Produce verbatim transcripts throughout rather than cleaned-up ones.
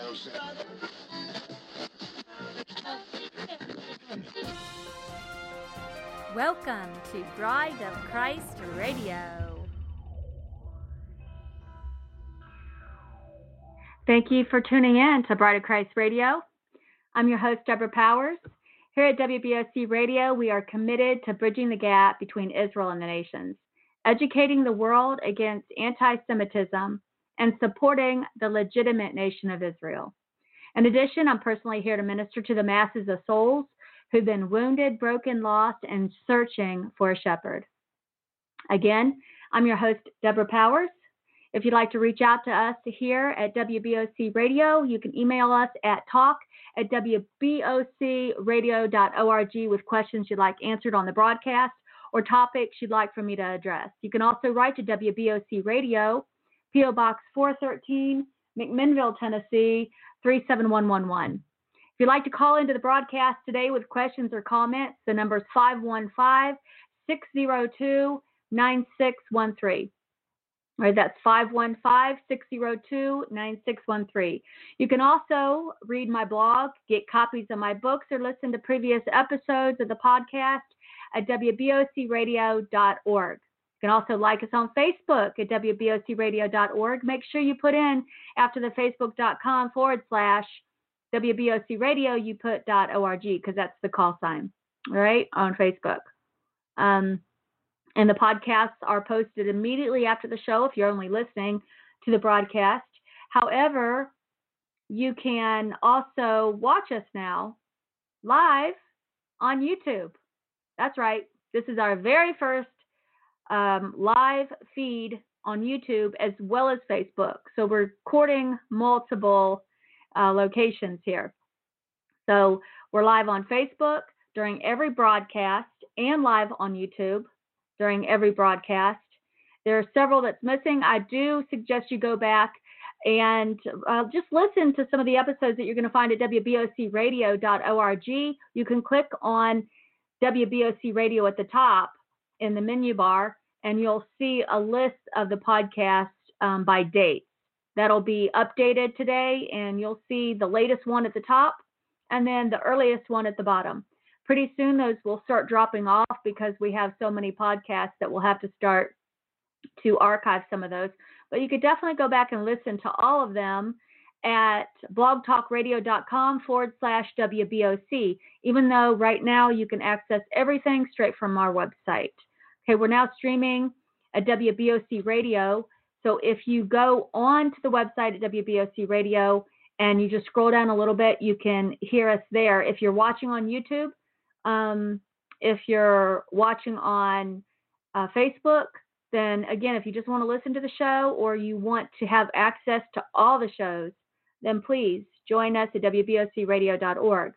Welcome to Bride of Christ Radio. Thank you for tuning in to Bride of Christ Radio. I'm your host, Deborah Powers. Here at W B O C Radio, we are committed to bridging the gap between Israel and the nations, educating the world against anti-Semitism, and supporting the legitimate nation of Israel. In addition, I'm personally here to minister to the masses of souls who've been wounded, broken, lost, and searching for a shepherd. Again, I'm your host, Deborah Powers. If you'd like to reach out to us here at W B O C Radio, you can email us at talk at w b o c radio dot org with questions you'd like answered on the broadcast or topics you'd like for me to address. You can also write to W B O C Radio, P O Box four thirteen, McMinnville, Tennessee, three seven one one one. If you'd like to call into the broadcast today with questions or comments, the number is five one five, six zero two, nine six one three. All right, that's five one five, six zero two, nine six one three. You can also read my blog, get copies of my books, or listen to previous episodes of the podcast at w b o c radio dot org. You can also like us on Facebook at w b o c radio dot org. Make sure you put in after the facebook.com forward slash WBOC Radio, you put .org because that's the call sign, all right, on Facebook. Um, and the podcasts are posted immediately after the show if you're only listening to the broadcast. However, you can also watch us now live on YouTube. That's right. This is our very first um, live feed on YouTube as well as Facebook. So we're recording multiple uh, locations here. So we're live on Facebook during every broadcast and live on YouTube during every broadcast. There are several that's missing. I do suggest you go back and uh, just listen to some of the episodes that you're going to find at w b o c radio dot org. You can click on W B O C Radio at the top in the menu bar, and you'll see a list of the podcast um, by date. That'll be updated today, and you'll see the latest one at the top and then the earliest one at the bottom. Pretty soon those will start dropping off because we have so many podcasts that we'll have to start to archive some of those. But you could definitely go back and listen to all of them at blogtalkradio.com forward slash WBOC, even though right now you can access everything straight from our website. Okay, we're now streaming at W B O C Radio. So if you go on to the website at W B O C Radio and you just scroll down a little bit, you can hear us there. If you're watching on YouTube, um, if you're watching on uh, Facebook, then again, if you just want to listen to the show or you want to have access to all the shows, then please join us at w b o c radio dot org.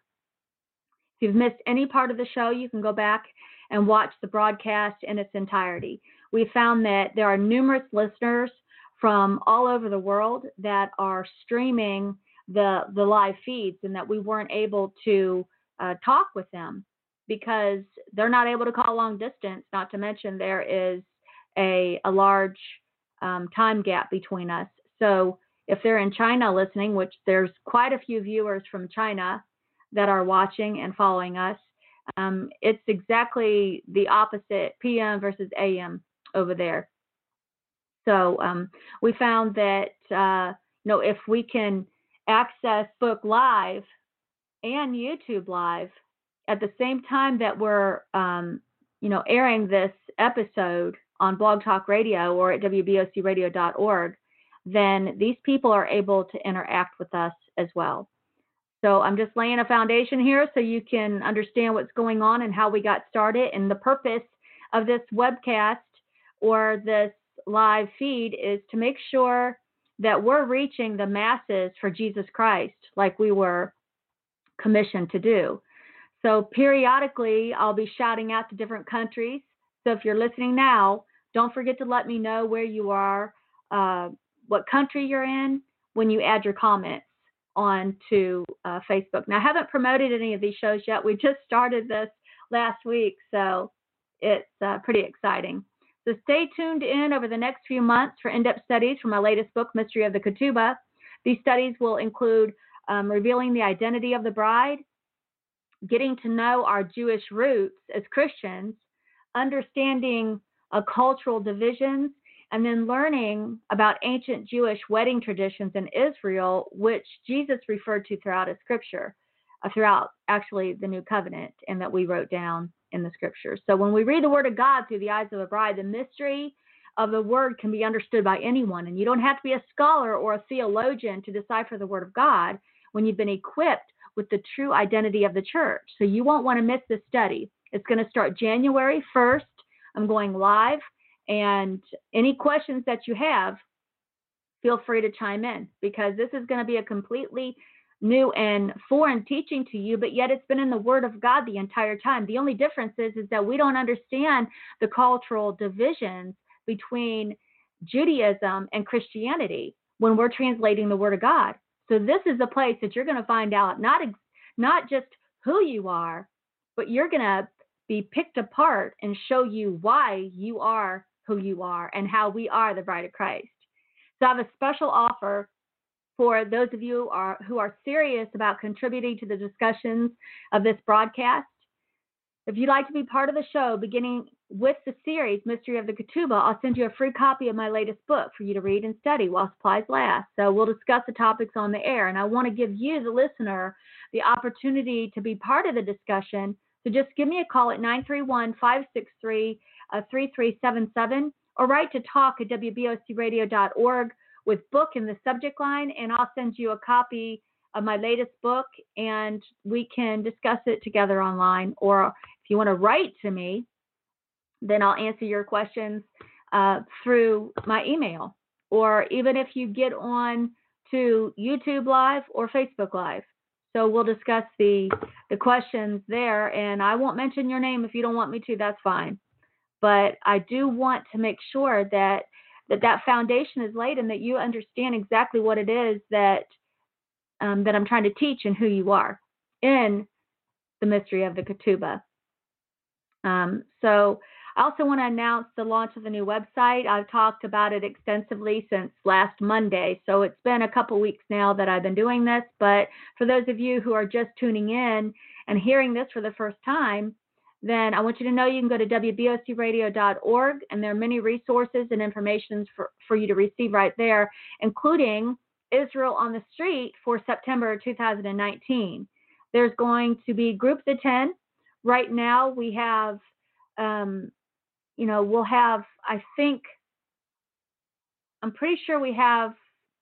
If you've missed any part of the show, you can go back and watch the broadcast in its entirety. We found that there are numerous listeners from all over the world that are streaming the, the live feeds and that we weren't able to uh, talk with them because they're not able to call long distance, not to mention there is a, a large um, time gap between us. So if they're in China listening, which there's quite a few viewers from China that are watching and following us, um, it's exactly the opposite, P M versus A M over there. So um, we found that, uh, you know, if we can access Book Live and YouTube Live at the same time that we're, um, you know, airing this episode on Blog Talk Radio or at w b o c radio dot org, then these people are able to interact with us as well. So I'm just laying a foundation here so you can understand what's going on and how we got started. And the purpose of this webcast or this live feed is to make sure that we're reaching the masses for Jesus Christ like we were commissioned to do. So periodically, I'll be shouting out to different countries. So if you're listening now, don't forget to let me know where you are, uh, what country you're in when you add your comments on to uh, Facebook. Now, I haven't promoted any of these shows yet. We just started this last week, so it's uh, pretty exciting. So stay tuned in over the next few months for in-depth studies from my latest book, Mystery of the Ketubah. These studies will include um, revealing the identity of the bride, getting to know our Jewish roots as Christians, understanding uh, cultural divisions, and then learning about ancient Jewish wedding traditions in Israel, which Jesus referred to throughout his scripture, uh, throughout actually the New Covenant, and that we wrote down in the scriptures. So when we read the Word of God through the eyes of a bride, the mystery of the Word can be understood by anyone, and you don't have to be a scholar or a theologian to decipher the Word of God when you've been equipped with the true identity of the church. So you won't want to miss this study. It's going to start January first. I'm going live, and any questions that you have, feel free to chime in, because this is going to be a completely new and foreign teaching to you, but yet it's been in the Word of God the entire time. The only difference is, is that we don't understand the cultural divisions between Judaism and Christianity when we're translating the Word of God. So this is the place that you're going to find out not, not just who you are, but you're going to be picked apart and show you why you are who you are and how we are the bride of Christ. So I have a special offer for those of you who are, who are serious about contributing to the discussions of this broadcast. If you'd like to be part of the show, beginning with the series, Mystery of the Ketubah, I'll send you a free copy of my latest book for you to read and study while supplies last. So we'll discuss the topics on the air, and I want to give you, the listener, the opportunity to be part of the discussion. So just give me a call at nine three one, five six three, three three seven seven or write to talk at W B O C radio dot org with book in the subject line, and I'll send you a copy of my latest book, and we can discuss it together online. Or if you want to write to me, then I'll answer your questions uh, through my email. Or even if you get on to YouTube Live or Facebook Live. So we'll discuss the, the questions there, and I won't mention your name if you don't want me to, that's fine. But I do want to make sure that that, that foundation is laid and that you understand exactly what it is that um, that I'm trying to teach and who you are in the mystery of the Ketubah. Um, so I also want to announce the launch of the new website. I've talked about it extensively since last Monday, so it's been a couple weeks now that I've been doing this. But for those of you who are just tuning in and hearing this for the first time, then I want you to know you can go to W B O C radio dot org, and there are many resources and information for, for you to receive right there, including Israel on the Street for September two thousand nineteen. There's going to be groups of ten. Right now we have, um, you know, we'll have, I think, I'm pretty sure we have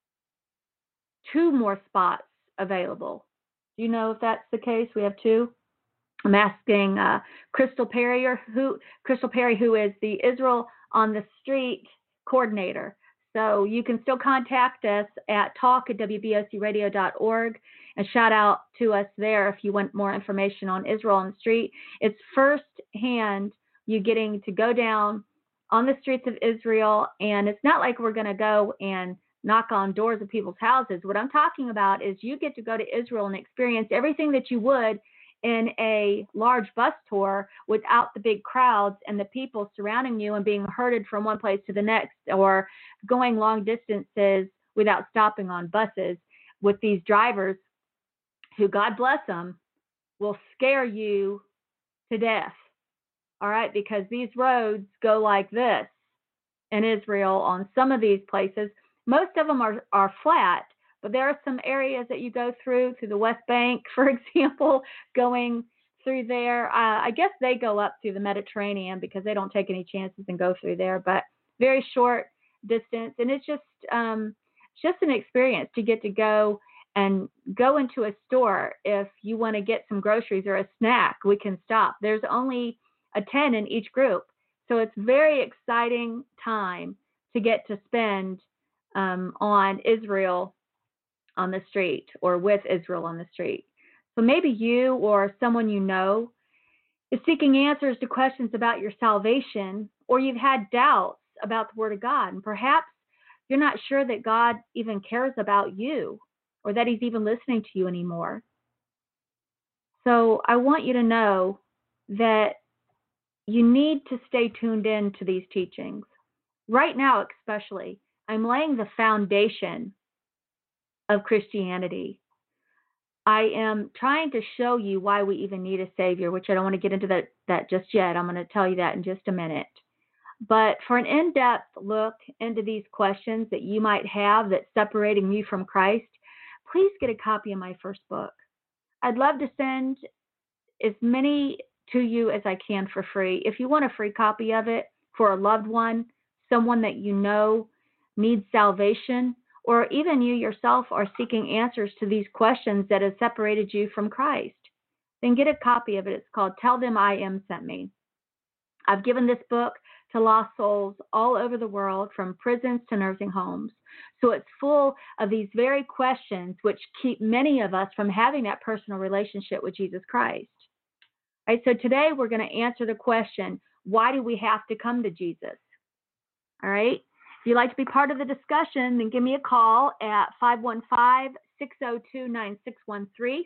two more spots available. Do you know if that's the case? We have two. I'm asking uh, Crystal Perry, or who Crystal Perry, who is the Israel on the Street coordinator. So you can still contact us at talk at W B O C radio dot org and shout out to us there if you want more information on Israel on the Street. It's firsthand you getting to go down on the streets of Israel, and it's not like we're going to go and knock on doors of people's houses. What I'm talking about is you get to go to Israel and experience everything that you would in a large bus tour without the big crowds and the people surrounding you and being herded from one place to the next, or going long distances without stopping on buses with these drivers who, God bless them, will scare you to death. All right, because these roads go like this in Israel on some of these places. Most of them are, are flat, but there are some areas that you go through, through the West Bank, for example, going through there. Uh, I guess they go up through the Mediterranean because they don't take any chances and go through there, but very short distance. And it's just, um, it's just an experience to get to go and go into a store. If you want to get some groceries or a snack, we can stop. There's only a ten in each group. So it's very exciting time to get to spend um, on Israel on the street, or with Israel on the street. So maybe you or someone you know is seeking answers to questions about your salvation, or you've had doubts about the Word of God, and perhaps you're not sure that God even cares about you, or that He's even listening to you anymore. So I want you to know that you need to stay tuned in to these teachings. Right now, especially, I'm laying the foundation of Christianity. I am trying to show you why we even need a Savior, which I don't want to get into that, that just yet. I'm going to tell you that in just a minute. But for an in-depth look into these questions that you might have that's separating you from Christ, please get a copy of my first book. I'd love to send as many to you as I can for free. If you want a free copy of it for a loved one, someone that you know needs salvation, or even you yourself are seeking answers to these questions that have separated you from Christ, then get a copy of it. It's called Tell Them I Am Sent Me. I've given this book to lost souls all over the world, from prisons to nursing homes. So it's full of these very questions which keep many of us from having that personal relationship with Jesus Christ. All right, so today we're going to answer the question, why do we have to come to Jesus? All right. If you'd like to be part of the discussion, then give me a call at five one five, six oh two, nine six one three.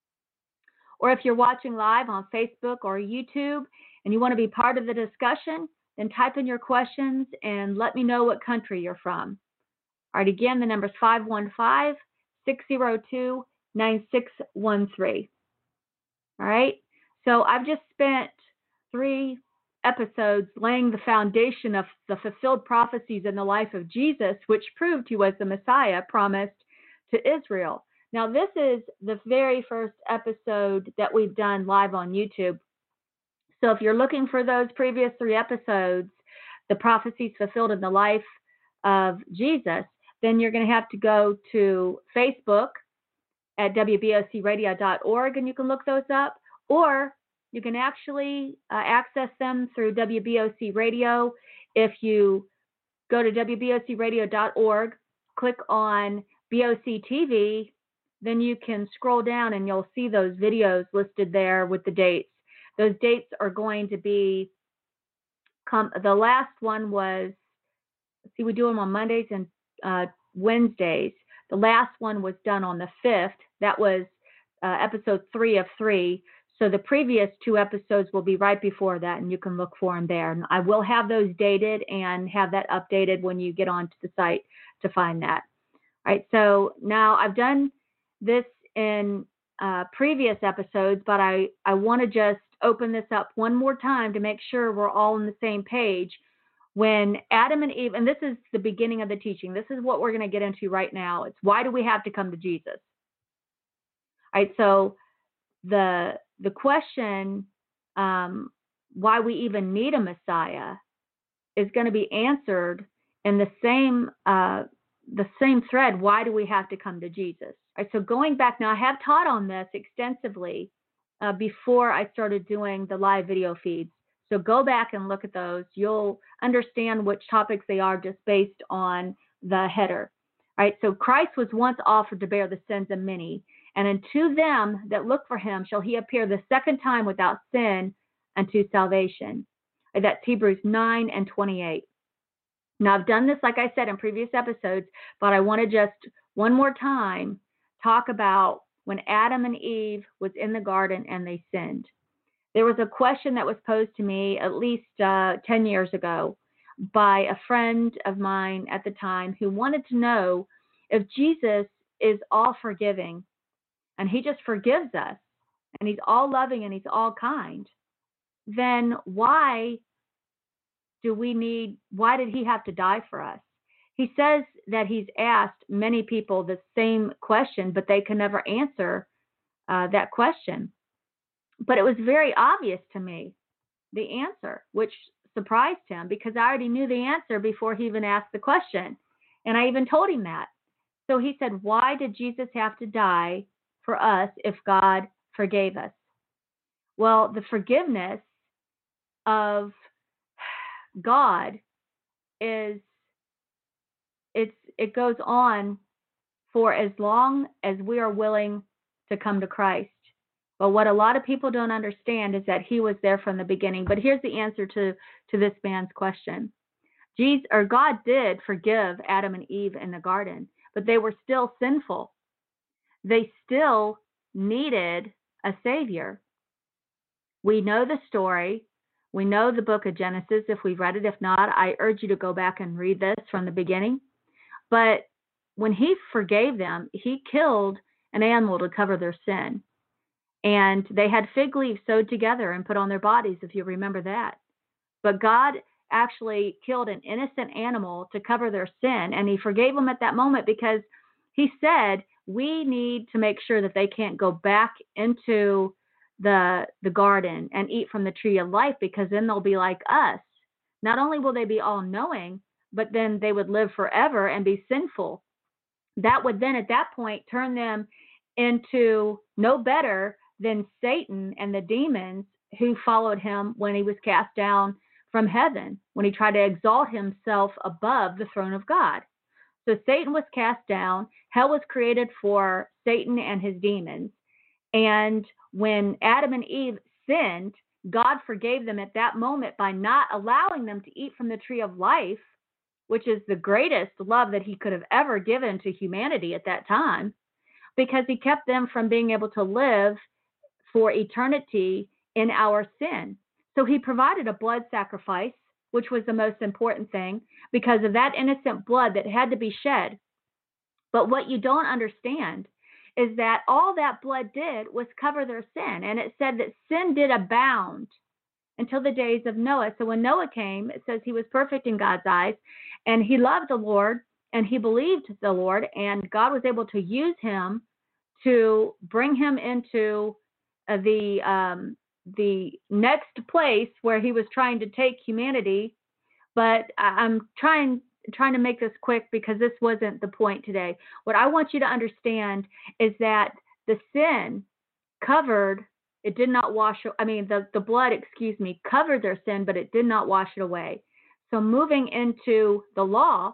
Or if you're watching live on Facebook or YouTube and you want to be part of the discussion, then type in your questions and let me know what country you're from. All right, again, the number is five one five, six oh two, nine six one three. All right, so I've just spent three episodes laying the foundation of the fulfilled prophecies in the life of Jesus, which proved he was the Messiah promised to Israel. Now, this is the very first episode that we've done live on YouTube. So if you're looking for those previous three episodes, the prophecies fulfilled in the life of Jesus, then you're going to have to go to Facebook at W B O C radio dot org and you can look those up, or you can actually uh, access them through W B O C Radio. If you go to W B O C radio dot org, click on B O C T V, then you can scroll down and you'll see those videos listed there with the dates. Those dates are going to be, come, the last one was, let's see, we do them on Mondays and uh, Wednesdays. The last one was done on the fifth. That was uh, episode three of three. So the previous two episodes will be right before that, and you can look for them there. And I will have those dated and have that updated when you get onto the site to find that. All right, so now I've done this in uh, previous episodes, but I, I want to just open this up one more time to make sure we're all on the same page. When Adam and Eve, and this is the beginning of the teaching, this is what we're going to get into right now. It's why do we have to come to Jesus? All right, so the the question, um, why we even need a Messiah, is going to be answered in the same uh, the same thread. Why do we have to come to Jesus? All right, so going back now, I have taught on this extensively uh, before I started doing the live video feeds. So go back and look at those. You'll understand which topics they are just based on the header. All right, so Christ was once offered to bear the sins of many, and unto them that look for him shall he appear the second time without sin unto salvation. That's Hebrews nine and twenty-eight. Now, I've done this, like I said, in previous episodes, but I want to just one more time talk about when Adam and Eve was in the garden and they sinned. There was a question that was posed to me at least uh, ten years ago by a friend of mine at the time who wanted to know if Jesus is all forgiving and he just forgives us and he's all loving and he's all kind, then why do we need, why did he have to die for us? He says that he's asked many people the same question, but they can never answer uh, that question. But it was very obvious to me, the answer, which surprised him because I already knew the answer before he even asked the question. And I even told him that. So he said, why did Jesus have to die for us if God forgave us? Well, the forgiveness of God is, it's, it goes on for as long as we are willing to come to Christ. But what a lot of people don't understand is that he was there from the beginning. But here's the answer to, to this man's question. Jesus, or God did forgive Adam and Eve in the garden, but they were still sinful. They still needed a Savior. We know the story. We know the book of Genesis if we've read it. If not, I urge you to go back and read this from the beginning. But when he forgave them, he killed an animal to cover their sin. And they had fig leaves sewed together and put on their bodies, if you remember that. But God actually killed an innocent animal to cover their sin, and he forgave them at that moment because he said, we need to make sure that they can't go back into the the garden and eat from the tree of life, because then they'll be like us. Not only will they be all-knowing, but then they would live forever and be sinful. That would then at that point turn them into no better than Satan and the demons who followed him when he was cast down from heaven, when he tried to exalt himself above the throne of God. So Satan was cast down. Hell was created for Satan and his demons. And when Adam and Eve sinned, God forgave them at that moment by not allowing them to eat from the tree of life, which is the greatest love that he could have ever given to humanity at that time, because he kept them from being able to live for eternity in our sin. So he provided a blood sacrifice, which was the most important thing, because of that innocent blood that had to be shed. But what you don't understand is that all that blood did was cover their sin. And it said that sin did abound until the days of Noah. So when Noah came, it says he was perfect in God's eyes, and he loved the Lord, and he believed the Lord, and God was able to use him to bring him into uh, the um, the next place where he was trying to take humanity. But I'm trying trying to make this quick because this wasn't the point today. What I want you to understand is that the sin covered, it did not wash, I mean, the, the blood, excuse me, covered their sin, but it did not wash it away. So moving into the law,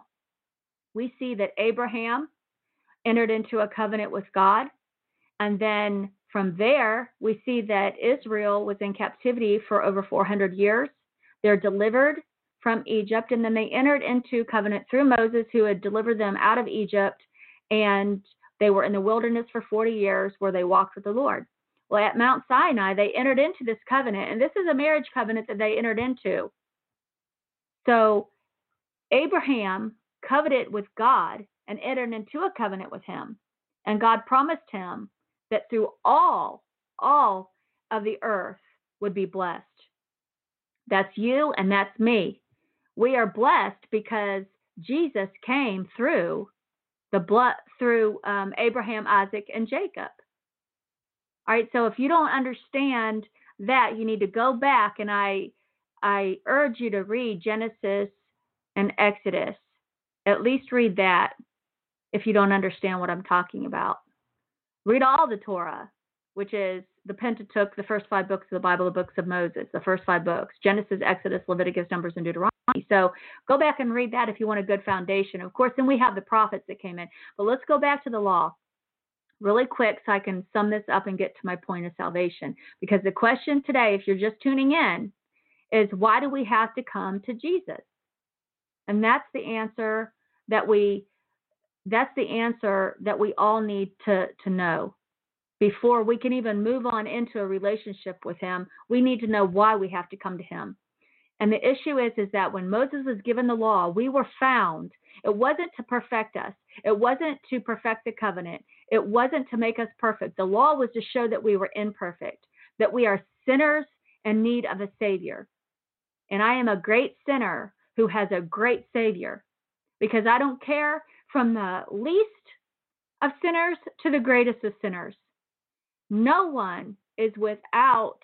we see that Abraham entered into a covenant with God. And then from there, we see that Israel was in captivity for over four hundred years. They're delivered from Egypt, and then they entered into covenant through Moses, who had delivered them out of Egypt, and they were in the wilderness for forty years where they walked with the Lord. Well, at Mount Sinai, they entered into this covenant, and this is a marriage covenant that they entered into. So Abraham covenanted with God and entered into a covenant with him, and God promised him that through all, all of the earth would be blessed. That's you and that's me. We are blessed because Jesus came through the blood, through um, Abraham, Isaac, and Jacob. All right, so if you don't understand that, you need to go back, and I, I urge you to read Genesis and Exodus. At least read that if you don't understand what I'm talking about. Read all the Torah, which is the Pentateuch, the first five books of the Bible, the books of Moses, the first five books, Genesis, Exodus, Leviticus, Numbers, and Deuteronomy. So go back and read that if you want a good foundation. Of course, then we have the prophets that came in. But let's go back to the law really quick so I can sum this up and get to my point of salvation. Because the question today, if you're just tuning in, is why do we have to come to Jesus? And that's the answer that we that's the answer that we all need to, to know. Before we can even move on into a relationship with him, we need to know why we have to come to him. And the issue is, is that when Moses was given the law, we were found. It wasn't to perfect us. It wasn't to perfect the covenant. It wasn't to make us perfect. The law was to show that we were imperfect, that we are sinners in need of a Savior. And I am a great sinner who has a great Savior, because I don't care from the least of sinners to the greatest of sinners. No one is without,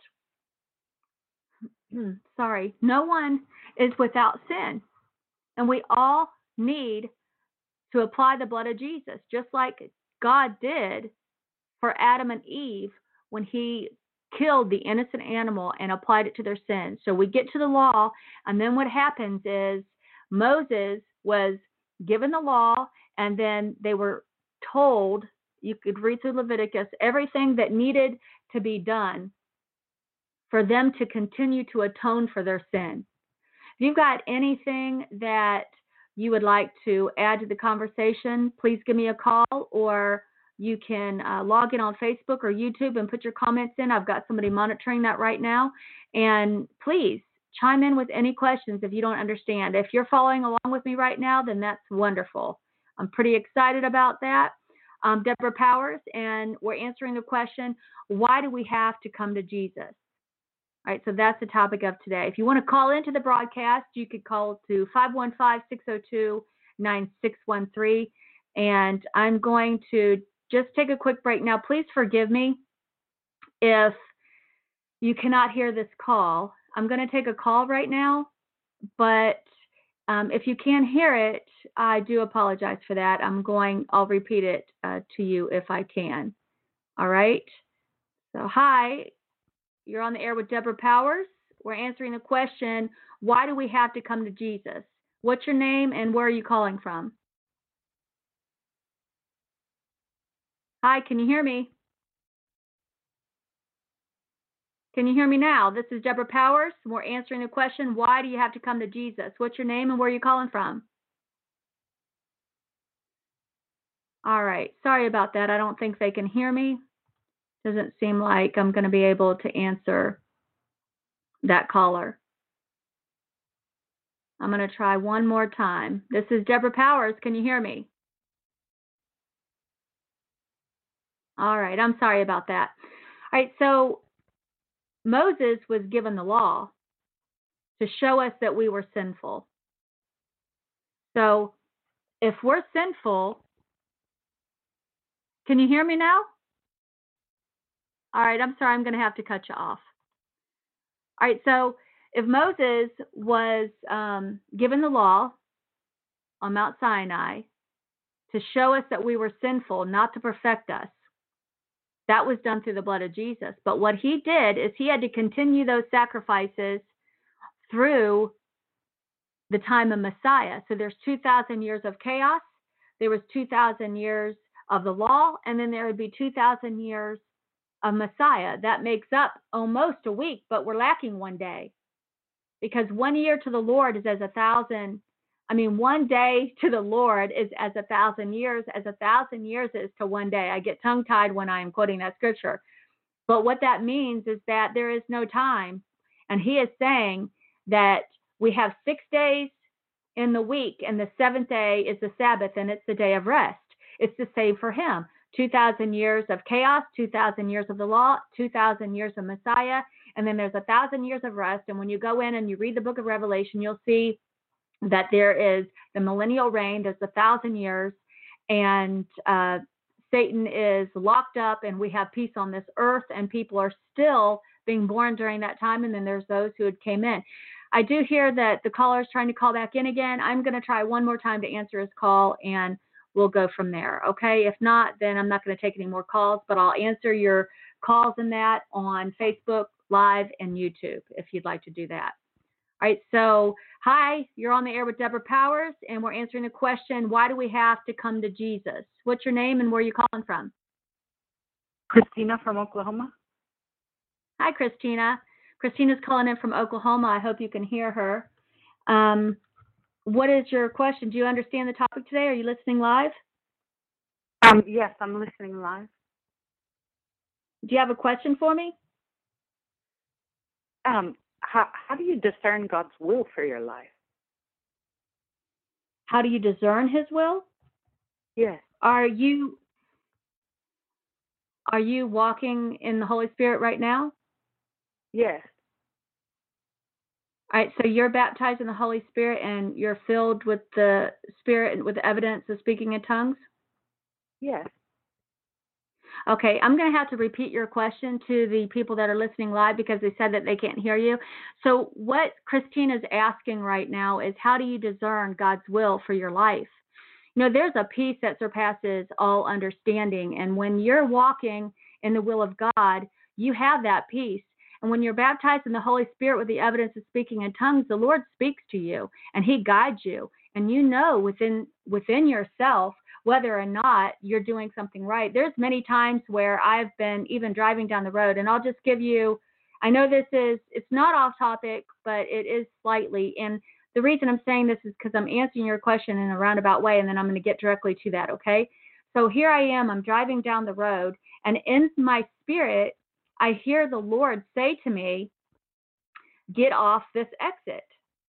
sorry, no one is without sin. And we all need to apply the blood of Jesus, just like God did for Adam and Eve when he killed the innocent animal and applied it to their sins. So we get to the law, and then what happens is Moses was given the law, and then they were told, you could read through Leviticus, everything that needed to be done for them to continue to atone for their sin. If you've got anything that you would like to add to the conversation, please give me a call, or you can uh, log in on Facebook or YouTube and put your comments in. I've got somebody monitoring that right now. And please chime in with any questions if you don't understand. If you're following along with me right now, then that's wonderful. I'm pretty excited about that. Um, Deborah Powers, and we're answering the question, why do we have to come to Jesus? All right, so that's the topic of today. If you want to call into the broadcast, you could call to five one five, six oh two, nine six one three. And I'm going to just take a quick break now. Please forgive me if you cannot hear this call. I'm going to take a call right now, but um, if you can't hear it, I do apologize for that. I'm going, I'll repeat it uh, to you if I can. All right. So, hi, you're on the air with Deborah Powers. We're answering the question, why do we have to come to Jesus? What's your name and where are you calling from? Hi, can you hear me? Can you hear me now? This is Deborah Powers. We're answering the question, why do you have to come to Jesus? What's your name and where are you calling from? All right. Sorry about that. I don't think they can hear me. Doesn't seem like I'm going to be able to answer that caller. I'm going to try one more time. This is Deborah Powers. Can you hear me? All right. I'm sorry about that. All right. So Moses was given the law to show us that we were sinful. So if we're sinful, can you hear me now? All right, I'm sorry, I'm going to have to cut you off. All right, so if Moses was um, given the law on Mount Sinai to show us that we were sinful, not to perfect us, that was done through the blood of Jesus. But what he did is he had to continue those sacrifices through the time of Messiah. So there's two thousand years of chaos, there was two thousand years of the law, and then there would be two thousand years of Messiah. That makes up almost a week, but we're lacking one day. Because one year to the Lord is as a thousand, I mean, one day to the Lord is as a thousand years, as a thousand years is to one day. I get tongue-tied when I am quoting that scripture. But what that means is that there is no time. And he is saying that we have six days in the week, and the seventh day is the Sabbath, and it's the day of rest. It's the same for him. two thousand years of chaos, two thousand years of the law, two thousand years of Messiah, and then there's a thousand years of rest. And when you go in and you read the book of Revelation, you'll see that there is the millennial reign, there's a thousand years, and uh, Satan is locked up, and we have peace on this earth, and people are still being born during that time, and then there's those who had came in. I do hear that the caller is trying to call back in again. I'm going to try one more time to answer his call, and we'll go from there, okay? If not, then I'm not going to take any more calls, but I'll answer your calls in that on Facebook Live and YouTube if you'd like to do that. All right, so hi, you're on the air with Deborah Powers, and we're answering the question, why do we have to come to Jesus? What's your name and where are you calling from? Christina from Oklahoma. Hi, Christina. Christina's calling in from Oklahoma. I hope you can hear her. Um, what is your question? Do you understand the topic today? Are you listening live? Um, yes, I'm listening live. Do you have a question for me? Um, how how do you discern God's will for your life? How do you discern his will? Yes. Are you are you walking in the Holy Spirit right now? Yes. All right, so you're baptized in the Holy Spirit and you're filled with the Spirit and with the evidence of speaking in tongues? Yes. Okay, I'm going to have to repeat your question to the people that are listening live because they said that they can't hear you. So what Christina's asking right now is, how do you discern God's will for your life? You know, there's a peace that surpasses all understanding. And when you're walking in the will of God, you have that peace. And when you're baptized in the Holy Spirit with the evidence of speaking in tongues, the Lord speaks to you and he guides you. And you know within within yourself whether or not you're doing something right. There's many times where I've been even driving down the road, and I'll just give you, I know this is, it's not off topic, but it is slightly. And the reason I'm saying this is because I'm answering your question in a roundabout way, and then I'm going to get directly to that, okay? So here I am, I'm driving down the road, and in my spirit, I hear the Lord say to me, get off this exit.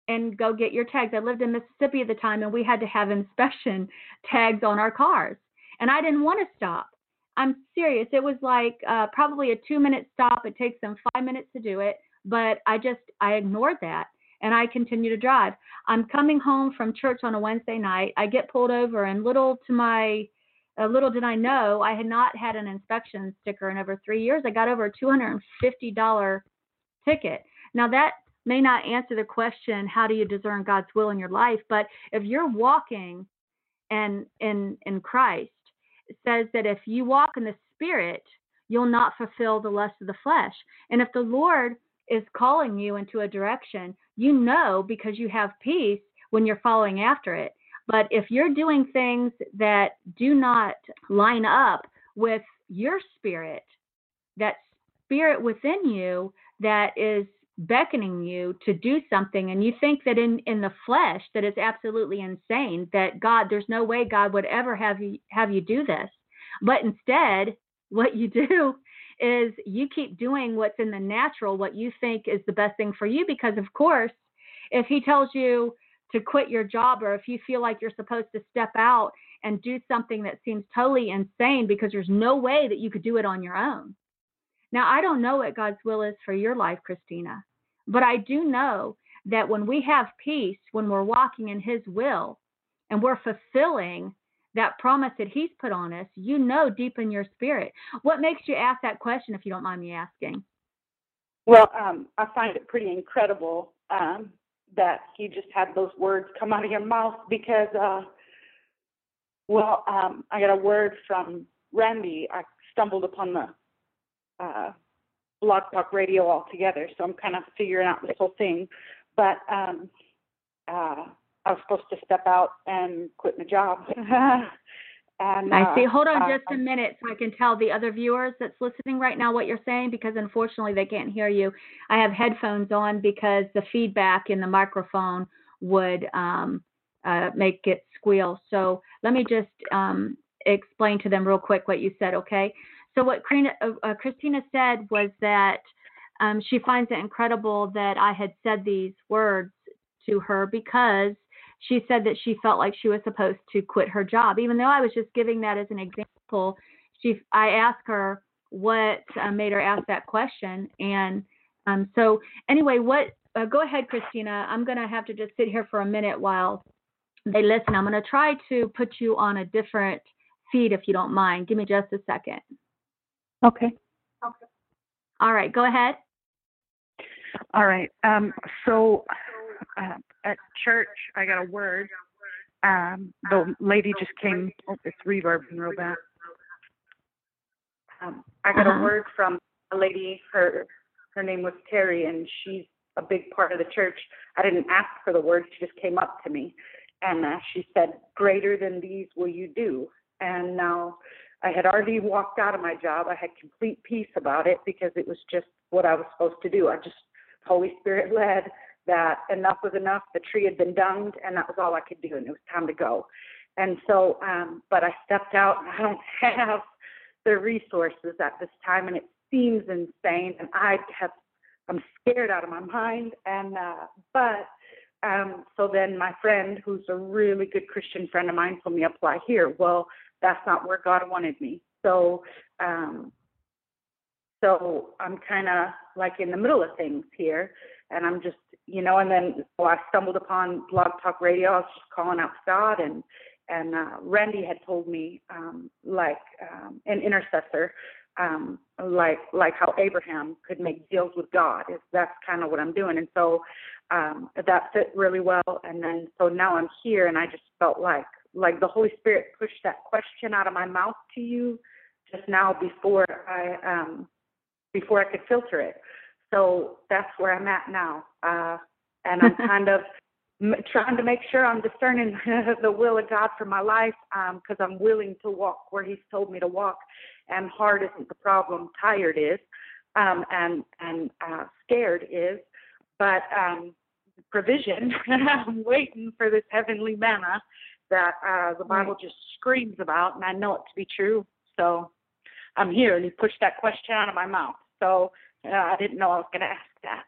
and go get your tags. I lived in Mississippi at the time, and we had to have inspection tags on our cars. And I didn't want to stop. I'm serious. It was like uh, probably a two-minute stop. It takes them five minutes to do it, but I just I ignored that, and I continue to drive. I'm coming home from church on a Wednesday night. I get pulled over, and little to my uh, little did I know, I had not had an inspection sticker in over three years. I got over a two hundred fifty dollars ticket. Now that may not answer the question, how do you discern God's will in your life? But if you're walking and in in Christ, it says that if you walk in the Spirit, you'll not fulfill the lust of the flesh. And if the Lord is calling you into a direction, you know because you have peace when you're following after it. But if you're doing things that do not line up with your spirit, that spirit within you that is beckoning you to do something, and you think that in, in the flesh that is absolutely insane, that God, there's no way God would ever have you have you do this. But instead, what you do is you keep doing what's in the natural, what you think is the best thing for you, because of course, if he tells you to quit your job, or if you feel like you're supposed to step out and do something that seems totally insane because there's no way that you could do it on your own. Now, I don't know what God's will is for your life, Christina, but I do know that when we have peace, when we're walking in his will and we're fulfilling that promise that he's put on us, you know deep in your spirit. What makes you ask that question, if you don't mind me asking? Well, um, I find it pretty incredible um, that you just had those words come out of your mouth because, uh, well, um, I got a word from Randy. I stumbled upon the uh, Blog Talk Radio altogether, so I'm kind of figuring out this whole thing. But um, uh, I was supposed to step out and quit my job. and I see. Hold on uh, just a minute so I can tell the other viewers that's listening right now what you're saying, because unfortunately they can't hear you. I have headphones on because the feedback in the microphone would um, uh, make it squeal. So let me just um, explain to them real quick what you said, okay? So what Christina, uh, Christina said was that um, she finds it incredible that I had said these words to her because she said that she felt like she was supposed to quit her job, even though I was just giving that as an example. She, I asked her what uh, made her ask that question, and um, so anyway, what? Uh, go ahead, Christina. I'm going to have to just sit here for a minute while they listen. I'm going to try to put you on a different feed if you don't mind. Give me just a second. Okay. Okay. All right. Go ahead. All right. Um, so uh, at church, I got a word. Um, the lady just came. Oh, it's reverbing real bad. Um, I got uh-huh. a word from a lady. Her her name was Terry, and she's a big part of the church. I didn't ask for the word. She just came up to me, and uh, she said, "Greater than these will you do." And now I had already walked out of my job. I had complete peace about it because it was just what I was supposed to do. I just, Holy Spirit led that enough was enough. The tree had been dunged, and that was all I could do, and it was time to go. And so, um, but I stepped out, and I don't have the resources at this time, and it seems insane, and I have, I'm scared out of my mind. And uh, but um, so then my friend, who's a really good Christian friend of mine, told me apply here. Well, that's not where God wanted me. So, um, so I'm kind of like in the middle of things here, and I'm just, you know, and then so I stumbled upon Blog Talk Radio. I was just calling out God, and and uh, Randy had told me, um, like um, an intercessor, um, like like how Abraham could make deals with God. Is that's kind of what I'm doing, and so um, that fit really well. And then so now I'm here, and I just felt like. Like the Holy Spirit pushed that question out of my mouth to you just now before I um, before I could filter it. So that's where I'm at now, uh, and I'm kind of m- trying to make sure I'm discerning the will of God for my life because um, I'm willing to walk where He's told me to walk. And hard isn't the problem; tired is, um, and and uh, scared is. But um, provision, I'm waiting for this heavenly manna that uh, the Bible right. just screams about, and I know it to be true. So I'm here, and he pushed that question out of my mouth. So uh, I didn't know I was going to ask that.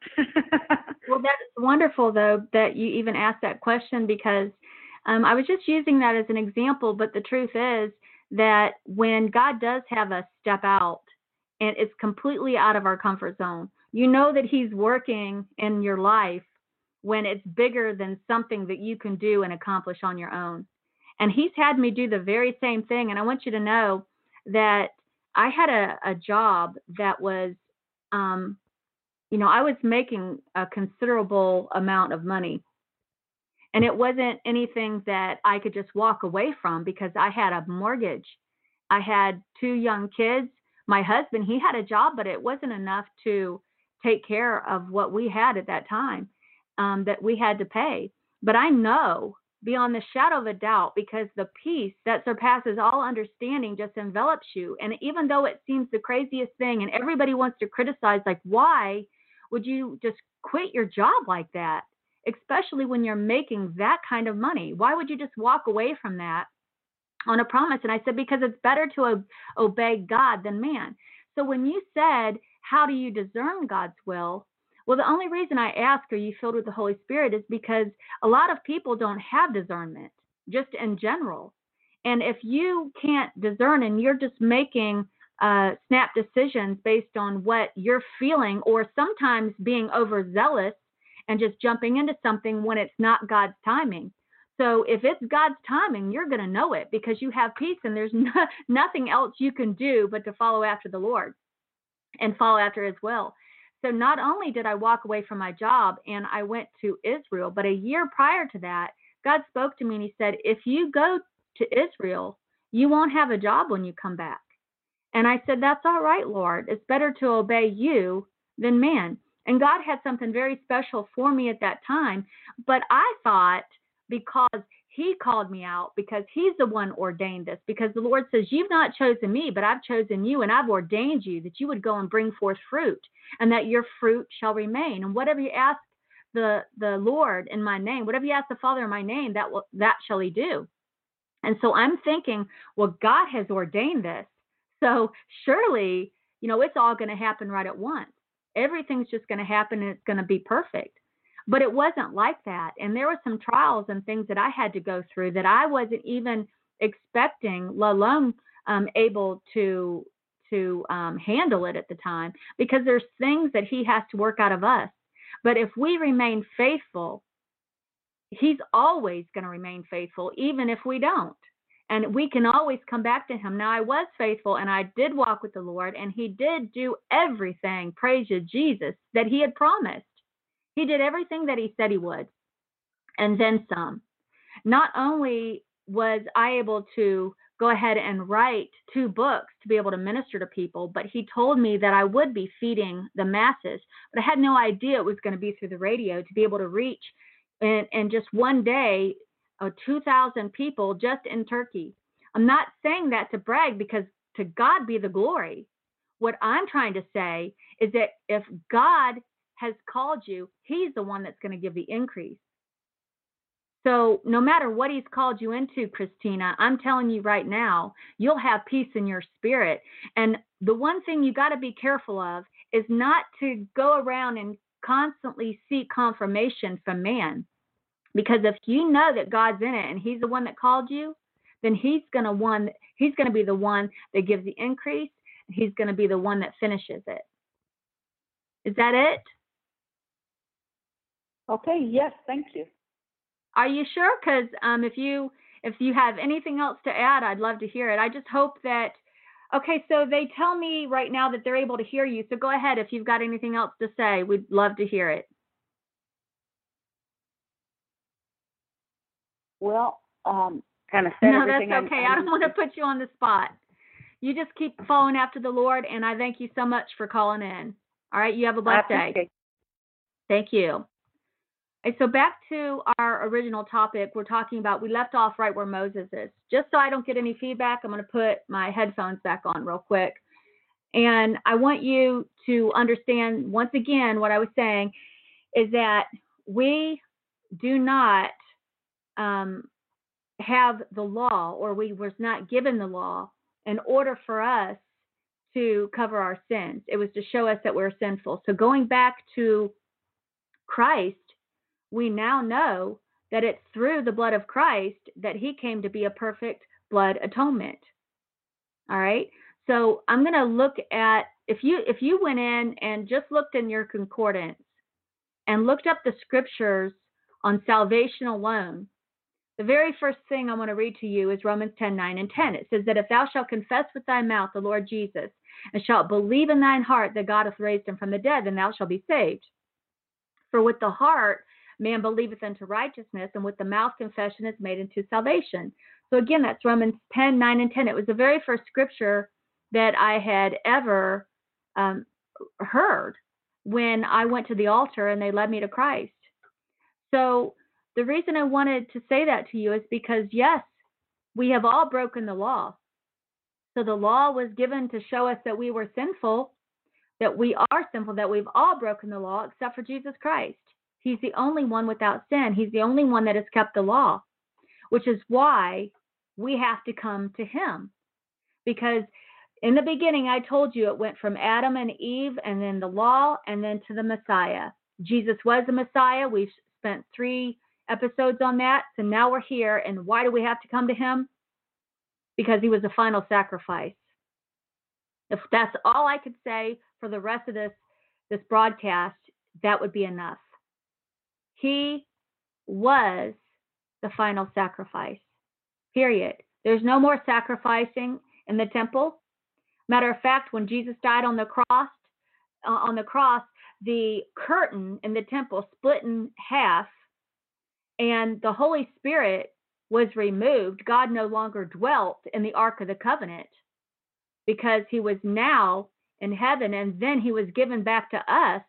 Well, that's wonderful, though, that you even asked that question, because um, I was just using that as an example. But the truth is that when God does have us step out and it's completely out of our comfort zone, you know that He's working in your life when it's bigger than something that you can do and accomplish on your own. And He's had me do the very same thing. And I want you to know that I had a, a job that was, um, you know, I was making a considerable amount of money. And it wasn't anything that I could just walk away from, because I had a mortgage. I had two young kids. My husband, he had a job, but it wasn't enough to take care of what we had at that time, um, that we had to pay. But I know beyond the shadow of a doubt, because the peace that surpasses all understanding just envelops you. And even though it seems the craziest thing and everybody wants to criticize, like, why would you just quit your job like that? Especially when you're making that kind of money. Why would you just walk away from that on a promise? And I said, because it's better to o- obey God than man. So when you said, how do you discern God's will? Well, the only reason I ask, are you filled with the Holy Spirit, is because a lot of people don't have discernment, just in general. And if you can't discern and you're just making uh, snap decisions based on what you're feeling, or sometimes being overzealous and just jumping into something when it's not God's timing. So if it's God's timing, you're going to know it, because you have peace and there's no, nothing else you can do but to follow after the Lord and follow after His will. So not only did I walk away from my job and I went to Israel, but a year prior to that, God spoke to me and He said, if you go to Israel, you won't have a job when you come back. And I said, that's all right, Lord. It's better to obey you than man. And God had something very special for me at that time. But I thought, because He called me out, because He's the one ordained this, because the Lord says, you've not chosen me, but I've chosen you, and I've ordained you that you would go and bring forth fruit, and that your fruit shall remain. And whatever you ask the, the Lord in my name, whatever you ask the Father in my name, that will, that shall He do. And so I'm thinking, well, God has ordained this. So surely, you know, it's all going to happen right at once. Everything's just going to happen and it's going to be perfect. But it wasn't like that. And there were some trials and things that I had to go through that I wasn't even expecting, let alone um, able to to um, handle it at the time, because there's things that He has to work out of us. But if we remain faithful, He's always going to remain faithful, even if we don't. And we can always come back to Him. Now, I was faithful and I did walk with the Lord, and He did do everything, praise you, Jesus, that He had promised. He did everything that He said He would, and then some. Not only was I able to go ahead and write two books to be able to minister to people, but He told me that I would be feeding the masses. But I had no idea it was going to be through the radio, to be able to reach in, in just one day, uh, two thousand people just in Turkey. I'm not saying that to brag, because to God be the glory. What I'm trying to say is that if God has called you, He's the one that's going to give the increase. So no matter what He's called you into, Christina, I'm telling you right now, you'll have peace in your spirit. And the one thing you got to be careful of is not to go around and constantly seek confirmation from man. Because if you know that God's in it and He's the one that called you, then He's going to one, He's going to be the one that gives the increase. He's going to be the one that finishes it. Is that it? Okay, yes, thank you. Are you sure? Because um, if you if you have anything else to add, I'd love to hear it. I just hope that, okay, so they tell me right now that they're able to hear you. So go ahead. If you've got anything else to say, we'd love to hear it. Well, um, kind of said No, everything. that's okay. I, I don't want to put you on the spot. You just keep following after the Lord, and I thank you so much for calling in. All right, you have a blessed day. Thank you. And so back to our original topic, we're talking about, we left off right where Moses is. Just so I don't get any feedback, I'm going to put my headphones back on real quick. And I want you to understand, once again, what I was saying is that we do not um, have the law, or we was not given the law in order for us to cover our sins. It was to show us that we're sinful. So going back to Christ, we now know that it's through the blood of Christ that he came to be a perfect blood atonement. All right. So I'm going to look at, if you if you went in and just looked in your concordance and looked up the scriptures on salvation alone, the very first thing I want to read to you is Romans ten, nine, and ten. It says that if thou shalt confess with thy mouth the Lord Jesus, and shalt believe in thine heart that God hath raised him from the dead, then thou shalt be saved. For with the heart man believeth unto righteousness, and with the mouth confession is made unto salvation. So again, that's Romans ten, nine, and ten. It was the very first scripture that I had ever um, heard when I went to the altar and they led me to Christ. So the reason I wanted to say that to you is because, yes, we have all broken the law. So the law was given to show us that we were sinful, that we are sinful, that we've all broken the law except for Jesus Christ. He's the only one without sin. He's the only one that has kept the law, which is why we have to come to him. Because in the beginning, I told you it went from Adam and Eve and then the law and then to the Messiah. Jesus was the Messiah. We've spent three episodes on that. So now we're here. And why do we have to come to him? Because he was the final sacrifice. If that's all I could say for the rest of this, this broadcast, that would be enough. He was the final sacrifice. Period. There's no more sacrificing in the temple. Matter of fact, when Jesus died on the cross, uh, on the cross, the curtain in the temple split in half, and the Holy Spirit was removed. God no longer dwelt in the Ark of the Covenant because he was now in heaven, and then he was given back to us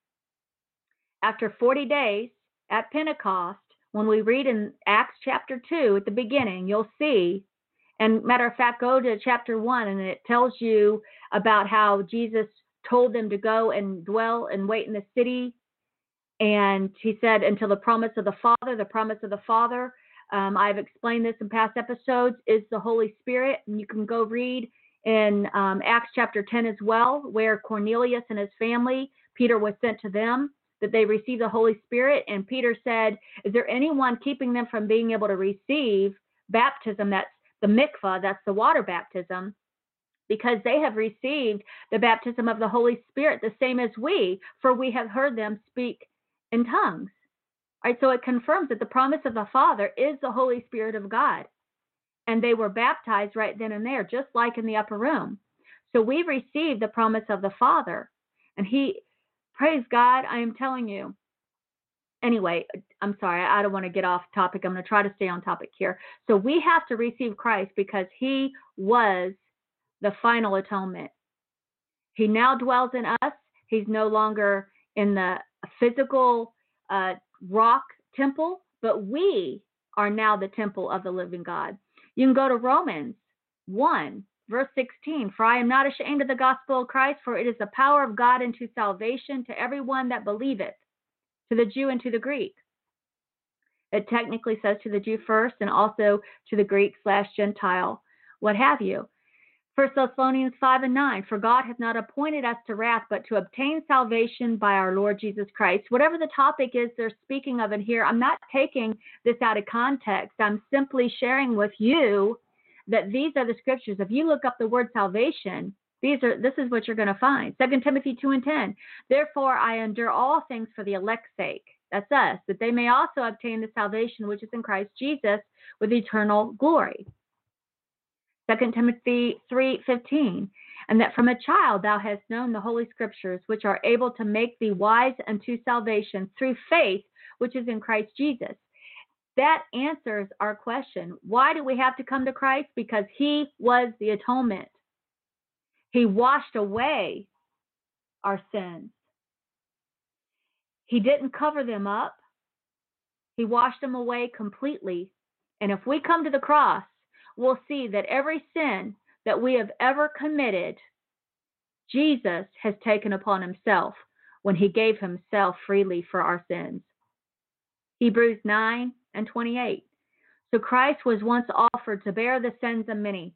after forty days at Pentecost. When we read in Acts chapter two at the beginning, you'll see. And matter of fact, go to chapter one, and it tells you about how Jesus told them to go and dwell and wait in the city. And he said, until the promise of the Father, the promise of the Father, um, I've explained this in past episodes, is the Holy Spirit. And you can go read in um, Acts chapter ten as well, where Cornelius and his family, Peter was sent to them, that they received the Holy Spirit. And Peter said, is there anyone keeping them from being able to receive baptism? That's the mikvah, that's the water baptism, because they have received the baptism of the Holy Spirit, the same as we, for we have heard them speak in tongues. All right, so it confirms that the promise of the Father is the Holy Spirit of God. And they were baptized right then and there, just like in the upper room. So we received the promise of the Father. And he, praise God, I am telling you. Anyway, I'm sorry, I don't want to get off topic. I'm going to try to stay on topic here. So we have to receive Christ because he was the final atonement. He now dwells in us. He's no longer in the physical uh, rock temple, but we are now the temple of the living God. You can go to Romans one, verse sixteen. For I am not ashamed of the gospel of Christ, for it is the power of God unto salvation to everyone that believeth, to the Jew and to the Greek. It technically says to the Jew first and also to the Greek slash Gentile, what have you. First Thessalonians five and nine, for God hath not appointed us to wrath, but to obtain salvation by our Lord Jesus Christ. Whatever the topic is they're speaking of in here, I'm not taking this out of context. I'm simply sharing with you that these are the scriptures. If you look up the word salvation, these are this is what you're going to find. Second Timothy two and ten, therefore I endure all things for the elect's sake. That's us, that they may also obtain the salvation which is in Christ Jesus with eternal glory. Second Timothy three fifteen, and that from a child thou hast known the holy scriptures, which are able to make thee wise unto salvation through faith, which is in Christ Jesus. That answers our question. Why do we have to come to Christ? Because he was the atonement. He washed away our sins. He didn't cover them up. He washed them away completely. And if we come to the cross, we'll see that every sin that we have ever committed, Jesus has taken upon himself when he gave himself freely for our sins. Hebrews nine and twenty-eight. So Christ was once offered to bear the sins of many,